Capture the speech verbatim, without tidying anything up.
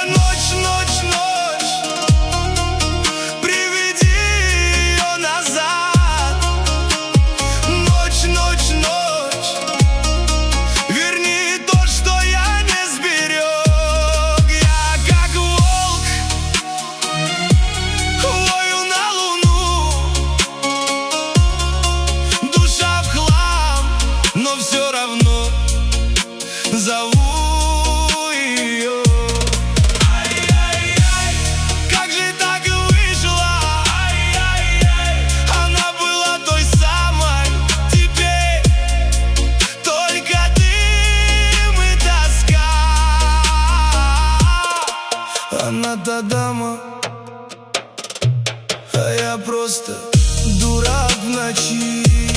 ночь, ночь, ночь, приведи ее назад. Ночь, ночь, ночь, верни то, что я не сберег. Я как волк вою на луну, душа в хлам, но все равно зову ее. Ай-яй-яй, как же так вышло? Ай-яй-яй, она была той самой, теперь только дым и тоска. Она та дама, а я просто дурак в ночи.